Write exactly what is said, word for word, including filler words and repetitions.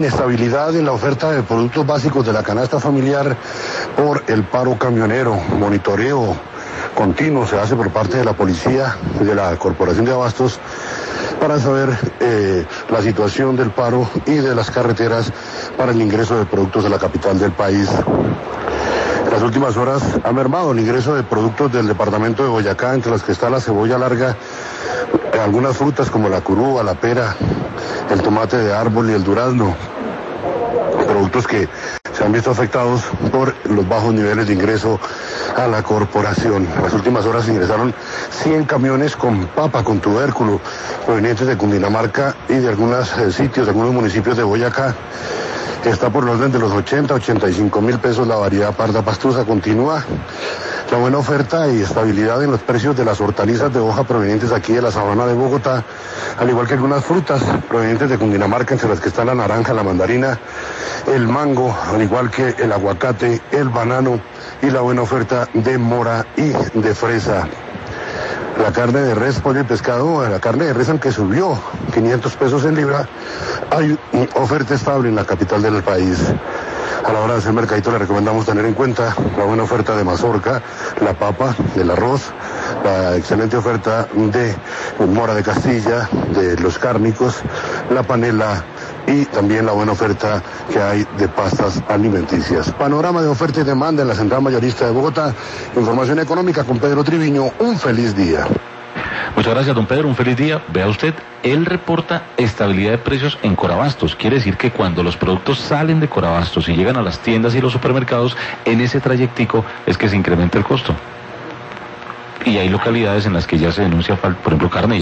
Inestabilidad en la oferta de productos básicos de la canasta familiar por el paro camionero. Monitoreo continuo se hace por parte de la policía, de la Corporación de Abastos, para saber eh, la situación del paro y de las carreteras para el ingreso de productos de la capital del país. En las últimas horas ha mermado el ingreso de productos del departamento de Boyacá, entre las que está la cebolla larga, algunas frutas como la curúa, la pera, el tomate de árbol y el durazno, productos que se han visto afectados por los bajos niveles de ingreso a la corporación. En las últimas horas ingresaron cien camiones con papa, con tubérculo, provenientes de Cundinamarca y de algunos eh, sitios, de algunos municipios de Boyacá. Está por el orden de los ochenta, ochenta y cinco mil pesos la variedad parda pastusa. Continúa la buena oferta y estabilidad en los precios de las hortalizas de hoja provenientes aquí de la sabana de Bogotá, al igual que algunas frutas provenientes de Cundinamarca, entre las que está la naranja, la mandarina, el mango, al igual que el aguacate, el banano y la buena oferta de mora y de fresa. La carne de res, pollo y pescado, la carne de res, aunque subió quinientos pesos en libra, hay oferta estable en la capital del país. A la hora de hacer mercadito le recomendamos tener en cuenta la buena oferta de mazorca, la papa, el arroz, la excelente oferta de mora de Castilla, de los cárnicos, la panela y también la buena oferta que hay de pastas alimenticias. Panorama de oferta y demanda en la Central Mayorista de Bogotá. Información económica con Pedro Triviño. Un feliz día. Muchas gracias, don Pedro, un feliz día. Vea usted, él reporta estabilidad de precios en Corabastos. Quiere decir que cuando los productos salen de Corabastos y llegan a las tiendas y los supermercados, en ese trayectico es que se incrementa el costo. Y hay localidades en las que ya se denuncia, por ejemplo, carne.